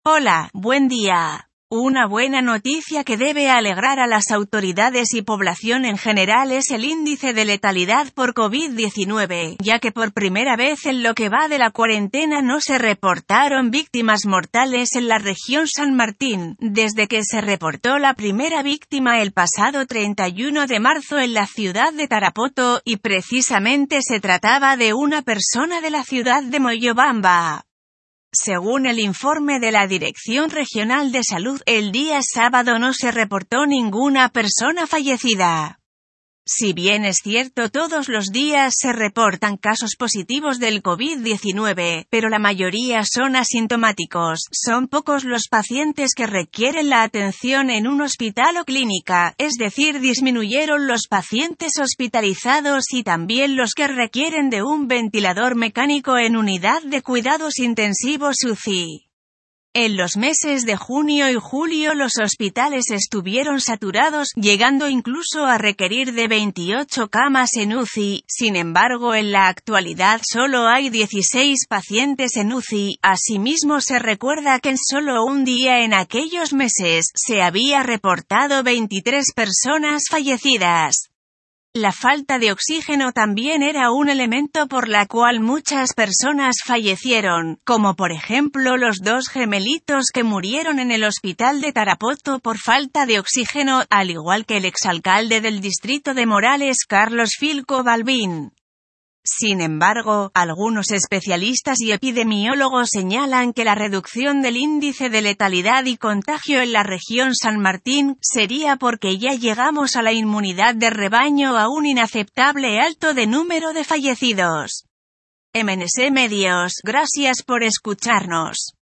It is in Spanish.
Hola, buen día. Una buena noticia que debe alegrar a las autoridades y población en general es el índice de letalidad por COVID-19, ya que por primera vez en lo que va de la cuarentena no se reportaron víctimas mortales en la región San Martín, desde que se reportó la primera víctima el pasado 31 de marzo en la ciudad de Tarapoto, y precisamente se trataba de una persona de la ciudad de Moyobamba. Según el informe de la Dirección Regional de Salud, el día sábado no se reportó ninguna persona fallecida. Si bien es cierto, todos los días se reportan casos positivos del COVID-19, pero la mayoría son asintomáticos. Son pocos los pacientes que requieren la atención en un hospital o clínica, es decir, disminuyeron los pacientes hospitalizados y también los que requieren de un ventilador mecánico en unidad de cuidados intensivos UCI. En los meses de junio y julio los hospitales estuvieron saturados, llegando incluso a requerir de 28 camas en UCI. Sin embargo, en la actualidad solo hay 16 pacientes en UCI. Asimismo, se recuerda que en solo un día en aquellos meses se había reportado 23 personas fallecidas. La falta de oxígeno también era un elemento por la cual muchas personas fallecieron, como por ejemplo los dos gemelitos que murieron en el hospital de Tarapoto por falta de oxígeno, al igual que el exalcalde del distrito de Morales, Carlos Filco Balbín. Sin embargo, algunos especialistas y epidemiólogos señalan que la reducción del índice de letalidad y contagio en la región San Martín sería porque ya llegamos a la inmunidad de rebaño a un inaceptable alto de número de fallecidos. MNC Medios, gracias por escucharnos.